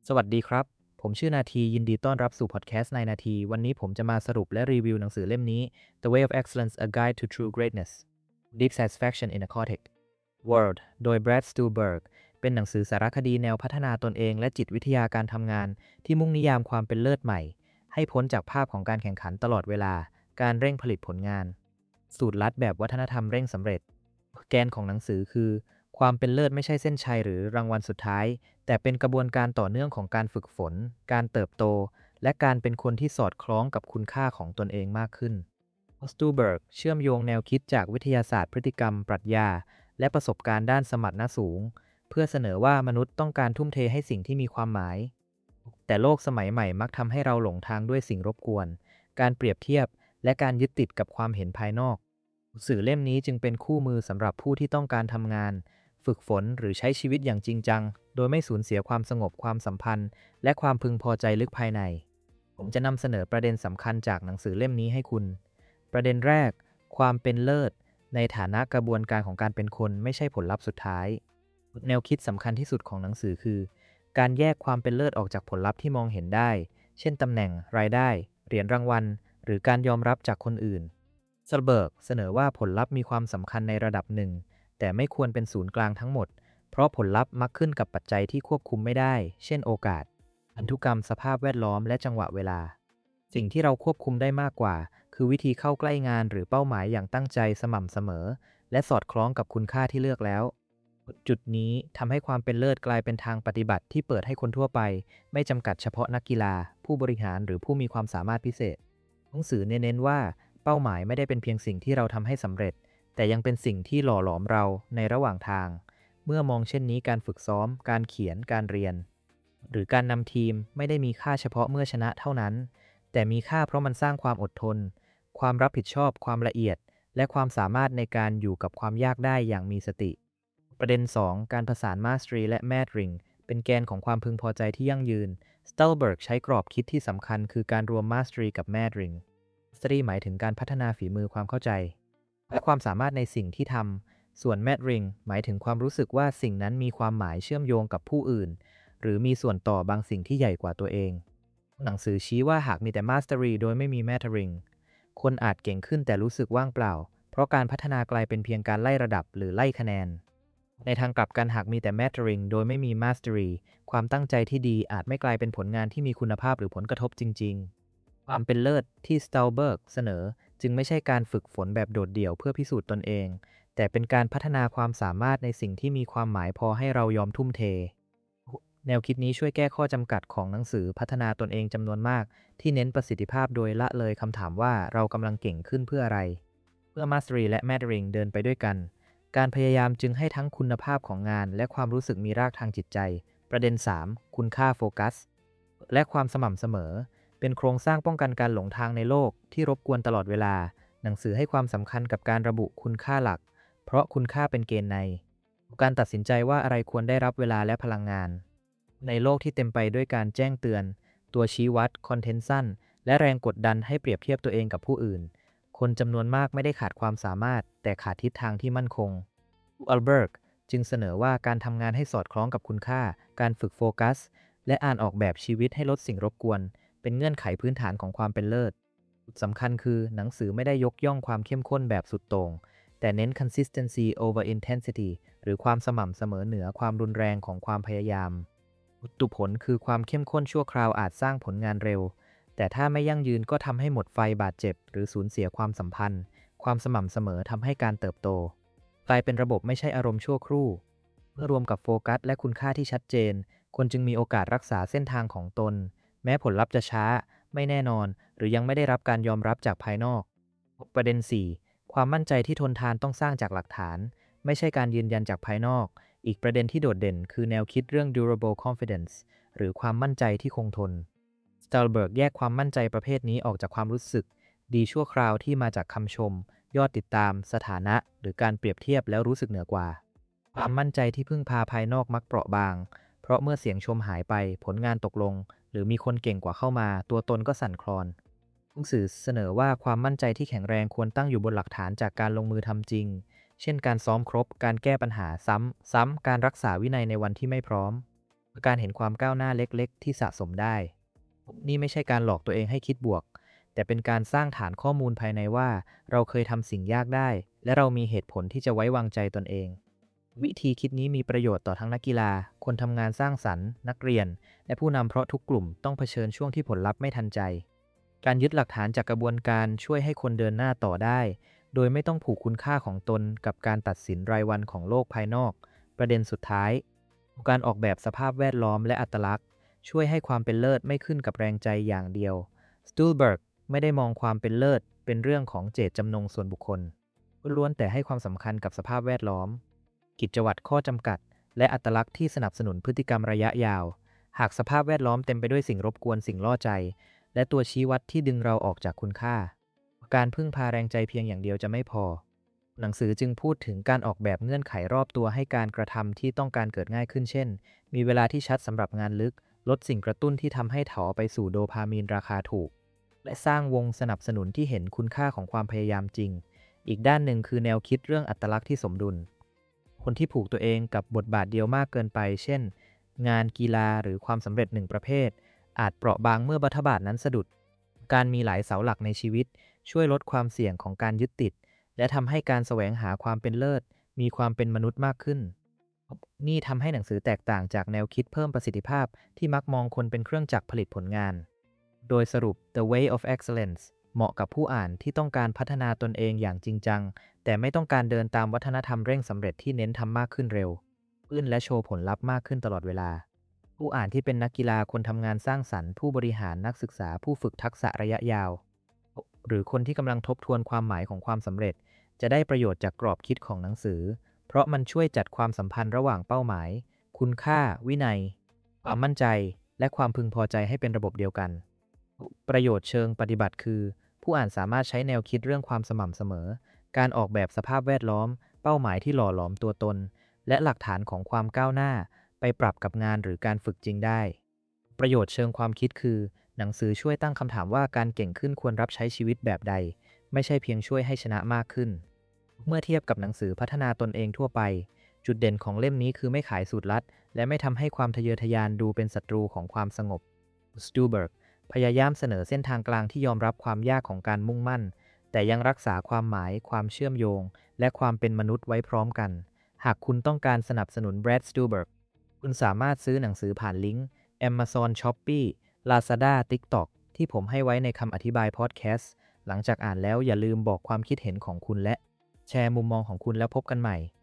สวัสดีครับ ผมชื่อนาทียินดีต้อนรับสู่พอดแคสต์ในนาทีวันนี้ผมจะมาสรุปและรีวิวหนังสือเล่มนี้ The Way of Excellence: A Guide to True Greatness Deep Satisfaction in a Chaotic World โดย Brad Stulberg เป็นหนังสือสารคดีแนวพัฒนาตนเองและจิตวิทยาการทำงานที่มุ่งนิยามความเป็นเลิศใหม่ให้พ้นจากภาพของการแข่งขันตลอดเวลาการเร่งผลิตผลงานสูตรลัดแบบวัฒนธรรมเร่งสำเร็จแกนของหนังสือคือความเป็นเลิศไม่ใช่เส้นชัยหรือรางวัลสุดท้าย แต่เป็นกระบวนการต่อเนื่องของการฝึกฝน การเติบโต และการเป็นคนที่สอดคล้องกับคุณค่าของตนเองมากขึ้นสตูเบิร์กเชื่อมโยงแนวคิดจากวิทยาศาสตร์พฤติกรรมปรัชญาและประสบการณ์ด้านสมรรถนะสูง เพื่อเสนอว่ามนุษย์ต้องการทุ่มเทให้สิ่งที่มีความหมาย แต่โลกสมัยใหม่มักทำให้เราหลงทางด้วยสิ่งรบกวน การเปรียบเทียบ และการยึดติดกับความเห็นภายนอกสื่อเล่มนี้จึงเป็นคู่มือสำหรับผู้ที่ต้องการทำงาน ฝึกฝนหรือใช้ชีวิตอย่างจริงจัง โดยไม่สูญเสียความสงบความสัมพันธ์ และความพึงพอใจลึกภายใน ผมจะนำเสนอประเด็นสำคัญจากหนังสือเล่มนี้ให้คุณ ประเด็นแรก ความเป็นเลิศในฐานะกระบวนการของการเป็นคนไม่ใช่ผลลัพธ์สุดท้าย แนวคิดสำคัญที่สุดของหนังสือคือ การแยกความเป็นเลิศออกจากผลลัพธ์ที่มองเห็นได้ เช่นตำแหน่ง รายได้ เหรียญรางวัล หรือการยอมรับจากคนอื่นซัลเบิร์กเสนอว่าผลลัพธ์มีความสำคัญในระดับหนึ่ง แต่ไม่ควรเป็นศูนย์กลางทั้งหมด เพราะผลลัพธ์มักขึ้นกับปัจจัยที่ควบคุมไม่ได้ เช่นโอกาส พันธุกรรมสภาพแวดล้อมและจังหวะเวลา สิ่งที่เราควบคุมได้มากกว่า คือวิธีเข้าใกล้งานหรือเป้าหมายอย่างตั้งใจสม่ำเสมอ และสอดคล้องกับคุณค่าที่เลือกแล้ว จุดนี้ทำให้ความเป็นเลิศกลายเป็นทางปฏิบัติที่เปิดให้คนทั่วไป ไม่จำกัดเฉพาะนักกีฬา ผู้บริหารหรือผู้มีความสามารถพิเศษหนังสือเน้นว่าเป้าหมายไม่ได้เป็นเพียงสิ่งที่เราทำให้สำเร็จ แต่ยังเป็นสิ่งที่หล่อหลอมเราในระหว่างทาง เมื่อมองเช่นนี้การฝึกซ้อม การเขียน การเรียน หรือการนำทีมไม่ได้มีค่าเฉพาะเมื่อชนะเท่านั้น แต่มีค่าเพราะมันสร้างความอดทน ความรับผิดชอบ ความละเอียด และความสามารถในการอยู่กับความยากได้อย่างมีสติ ประเด็น 2 การผสาน Mastery และ Mentoring เป็นแกนของความพึงพอใจที่ยั่งยืน Stulberg ใช้กรอบคิดที่สำคัญคือการรวม Mastery กับ Mentoring Mastery หมายถึงการพัฒนาฝีมือความเข้าใจและความสามารถในสิ่งที่ทำ ส่วน Mentoring หมายถึงความรู้สึกว่าสิ่งนั้นมีความหมายเชื่อมโยงกับผู้อื่น หรือมีส่วนต่อบางสิ่งที่ใหญ่กว่าตัวเอง หนังสือชี้ว่าหากมีแต่ Mastery โดยไม่มี Mentoring คนอาจเก่งขึ้นแต่รู้สึกว่างเปล่า เพราะการพัฒนากลายเป็นเพียงการไล่ระดับหรือไล่คะแนน ในทางกลับกันหากมีแต่ Mentoring โดยไม่มี Mastery ความตั้งใจที่ดีอาจไม่กลายเป็นผลงานที่มีคุณภาพหรือผลกระทบจริงๆ ความเป็นเลิศที่ Stulberg เสนอจึงไม่ใช่การฝึกฝนแบบโดดเดี่ยวเพื่อพิสูจน์ตนเอง แต่เป็นการพัฒนาความสามารถในสิ่งที่มีความหมายพอให้เรายอมทุ่มเท แนวคิดนี้ช่วยแก้ข้อจำกัดของหนังสือพัฒนาตนเองจำนวนมากที่เน้นประสิทธิภาพโดยละเลยคำถามว่าเรากำลังเก่งขึ้นเพื่ออะไร เพื่อ Mastery และ Mentoring เดินไปด้วยกัน การพยายามจึงให้ทั้งคุณภาพของงานและความรู้สึกมีรากทางจิตใจ ประเด็น 3 คุณค่าโฟกัส และความสม่ำเสมอ เป็นโครงสร้างป้องกันการหลงทางในโลกที่รบกวนตลอดเวลา หนังสือให้ความสำคัญกับการระบุคุณค่าหลัก เพราะคุณค่าเป็นเกณฑ์ในการตัดสินใจว่าอะไรควรได้รับเวลาและพลังงาน ในโลกที่เต็มไปด้วยการแจ้งเตือน ตัวชี้วัด คอนเทนต์สั้น และแรงกดดันให้เปรียบเทียบตัวเองกับผู้อื่น คนจำนวนมากไม่ได้ขาดความสามารถ แต่ขาดทิศทางที่มั่นคงอัลเบิร์กจึงเสนอว่าการทำงานให้สอดคล้องกับคุณค่า การฝึกโฟกัส และอ่านออกแบบชีวิตให้ลดสิ่งรบกวน เป็นเงื่อนไขพื้นฐานของความเป็นเลิศจุดสำคัญคือหนังสือไม่ได้ยกย่องความเข้มข้นแบบสุดโต่ง แต่เน้น consistency over intensity หรือความสม่ำเสมอเหนือความรุนแรงของความพยายามตุผลคือความเข้มข้นชั่วคราวอาจสร้างผลงานเร็ว แต่ถ้าไม่ยั่งยืนก็ทำให้หมดไฟบาดเจ็บหรือสูญเสียความสัมพันธ์ ความสม่ำเสมอทำให้การเติบโตกลายเป็นระบบไม่ใช่อารมณ์ชั่วครู่ เมื่อรวมกับโฟกัสและคุณค่าที่ชัดเจน คนจึงมีโอกาสรักษาเส้นทางของตน แม้ผลลัพธ์จะช้า ไม่แน่นอน หรือยังไม่ได้รับการยอมรับจากภายนอก ประเด็น 4 ความมั่นใจที่ทนทานต้องสร้างจากหลักฐาน ไม่ใช่การยืนยันจากภายนอก อีกประเด็นที่โดดเด่นคือแนวคิดเรื่อง durable confidence หรือความมั่นใจที่คงทน Stulberg แยกความมั่นใจประเภทนี้ออกจากความรู้สึก ดีชั่วคราวที่มาจากคำชม ยอดติดตาม สถานะ หรือการเปรียบเทียบแล้วรู้สึกเหนือกว่า ความมั่นใจที่พึ่งพาภายนอกมักเปราะบาง เพราะเมื่อเสียงชมหายไป ผลงานตกลง หรือมีคนเก่งกว่าเข้ามา ตัวตนก็สั่นคลอนหนังสือเสนอว่าความมั่นใจที่แข็งแรงควรตั้งอยู่บนหลักฐานจากการลงมือทำจริง เช่นการซ้อมครบ การแก้ปัญหาซ้ำการรักษาวินัยในวันที่ไม่พร้อมการเห็นความก้าวหน้าเล็กๆที่สะสมได้นี่ไม่ใช่การหลอกตัวเองให้คิดบวกแต่เป็นการสร้างฐานข้อมูลภายในว่าเราเคยทำสิ่งยากได้และเรามีเหตุผลที่จะไว้วางใจตนเองวิธีคิดนี้มีประโยชน์ต่อทั้งนักกีฬาคนทำงานสร้างสรรค์นักเรียนและผู้นำเพราะทุกกลุ่มต้องเผชิญช่วงที่ผลลัพธ์ไม่ทันใจการยึดหลักฐานจากกระบวนการช่วยให้คนเดินหน้าต่อได้โดยไม่ต้องผูกคุณค่าของตนกับการตัดสินรายวันของโลกภายนอกประเด็นสุดท้ายการออกแบบสภาพแวดล้อมและอัตลักษณ์ช่วยให้ความเป็นเลิศไม่ขึ้นกับแรงใจอย่างเดียวสตูลเบิร์กไม่ได้มองความเป็นเลิศเป็นเรื่องของเจตจำนงส่วนบุคคลล้วนแต่ให้ความสำคัญกับสภาพแวดล้อมกิจวัตรข้อจำกัดและอัตลักษณ์ที่สนับสนุนพฤติกรรมระยะยาวหากสภาพแวดล้อมเต็มไปด้วยสิ่งรบกวนสิ่งล่อใจและตัวชี้วัดที่ดึงเราออกจากคุณค่าการพึ่งพาแรงใจเพียงอย่างเดียวจะไม่พอหนังสือจึงพูดถึงการออกแบบเงื่อนไขรอบตัวให้การกระทำที่ต้องการเกิดง่ายขึ้นเช่นมีเวลาที่ชัดสำหรับงานลึกลดสิ่งกระตุ้นที่ทำให้ถอไปสู่โดพามีนราคาถูกและสร้างวงสนับสนุนที่เห็นคุณค่าของความพยายามจริงอีกด้านหนึ่งคือแนวคิดเรื่องอัตลักษณ์ที่สมดุลคนที่ผูกตัวเองกับบทบาทเดียวมากเกินไปเช่นงานกีฬาหรือความสำเร็จหนึ่งประเภทอาจเปราะบางเมื่อบัทบาทนั้นสะดุดการมีหลายเสาหลักในชีวิตช่วยลดความเสี่ยงของการยึดติดและทำให้การแสวงหาความเป็นเลิศมีความเป็นมนุษย์มากขึ้นนี่ทำให้หนังสือแตกต่างจากแนวคิดเพิ่มประสิทธิภาพที่มักมองคนเป็นเครื่องจักรผลิตผลงานโดยสรุป The Way of Excellence เหมาะกับผู้อ่านที่ต้องการพัฒนาตนเองอย่างจริงจังแต่ไม่ต้องการเดินตามวัฒนธรรมเร่งสำเร็จที่เน้นทำมากขึ้นเร็วขึ้นและโชว์ผลลัพธ์มากขึ้นตลอดเวลาผู้อ่านที่เป็นนักกีฬาคนทำงานสร้างสรรค์ผู้บริหารนักศึกษาผู้ฝึกทักษะระยะยาวหรือคนที่กำลังทบทวนความหมายของความสำเร็จจะได้ประโยชน์จากกรอบคิดของหนังสือเพราะมันช่วยจัดความสัมพันธ์ระหว่างเป้าหมายคุณค่าวินัยความมั่นใจและความพึงพอใจให้เป็นระบบเดียวกันประโยชน์เชิงปฏิบัติคือผู้อ่านสามารถใช้แนวคิดเรื่องความสม่ำเสมอการออกแบบสภาพแวดล้อมเป้าหมายที่หล่อหลอมตัวตนและหลักฐานของความก้าวหน้าไปปรับกับงานหรือการฝึกจริงได้ประโยชน์เชิงความคิดคือหนังสือช่วยตั้งคำถามว่าการเก่งขึ้นควรรับใช้ชีวิตแบบใดไม่ใช่เพียงช่วยให้ชนะมากขึ้นเมื่อเทียบกับหนังสือพัฒนาตนเองทั่วไปจุดเด่นของเล่มนี้คือไม่ขายสูตรลัดและไม่ทำให้ความทะเยอทะยานดูเป็นศัตรูของความสงบสตูเบิร์กพยายามเสนอเส้นทางกลางที่ยอมรับความยากของการมุ่งมั่นแต่ยังรักษาความหมายความเชื่อมโยงและความเป็นมนุษย์ไว้พร้อมกันหากคุณต้องการสนับสนุนแบรด สตูเบิร์กคุณสามารถซื้อหนังสือผ่านลิงก์ Amazon Shopee Lazada TikTok ที่ผมให้ไว้ในคำอธิบายพอดแคสต์หลังจากอ่านแล้วอย่าลืมบอกความคิดเห็นของคุณและแชร์มุมมองของคุณแล้วพบกันใหม่